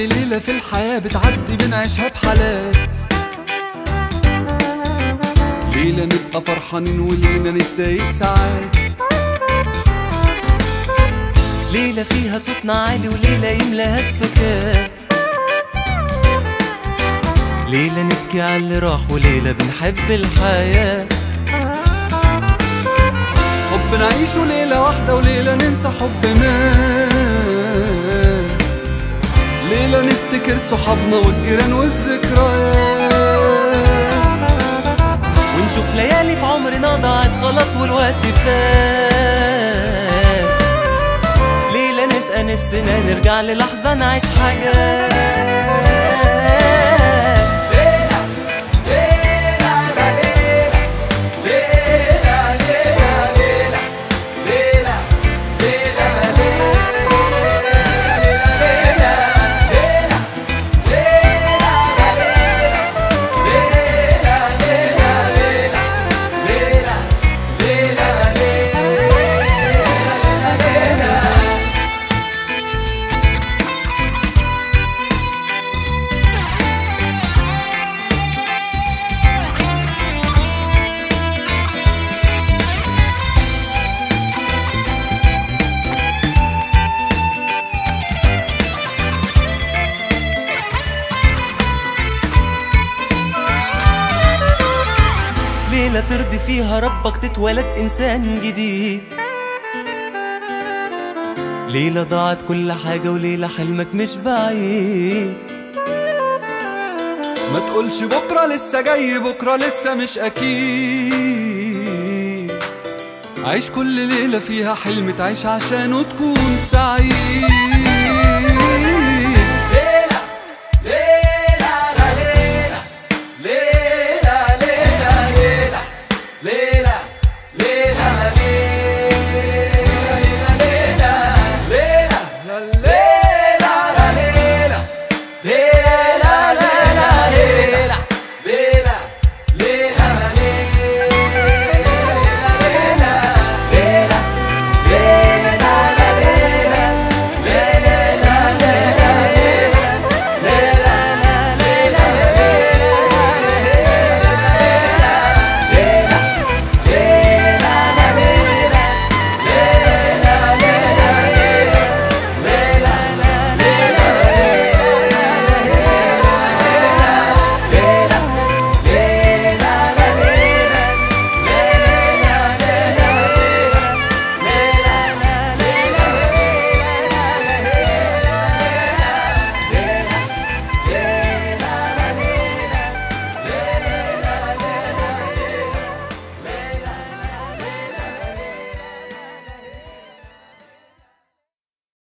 ليلة في الحياة بتعدي بنعيشها بحالات، ليلة نبقى فرحانين وليلة نتضايق ساعات، ليلة فيها صوتنا عالي وليلة يملاها السكات، ليلة نبكي على اللي راح وليلة بنحب الحياة، حب نعيشه ليلة واحدة وليلة ننسى حبنا، ليلة نفتكر صحابنا والجيران والذكريات، ونشوف ليالي في عمرنا ضاعت خلاص والوقت فات، ليلة نبقى نفسنا نرجع للحظة نعيش حاجات. ليلة ترضي فيها ربك تتولد إنسان جديد، ليلة ضاعت كل حاجة وليلة حلمك مش بعيد، ما تقولش بكرة لسه جاي، بكرة لسه مش أكيد، عيش كل ليلة فيها حلم تعيش عشانه تكون سعيد.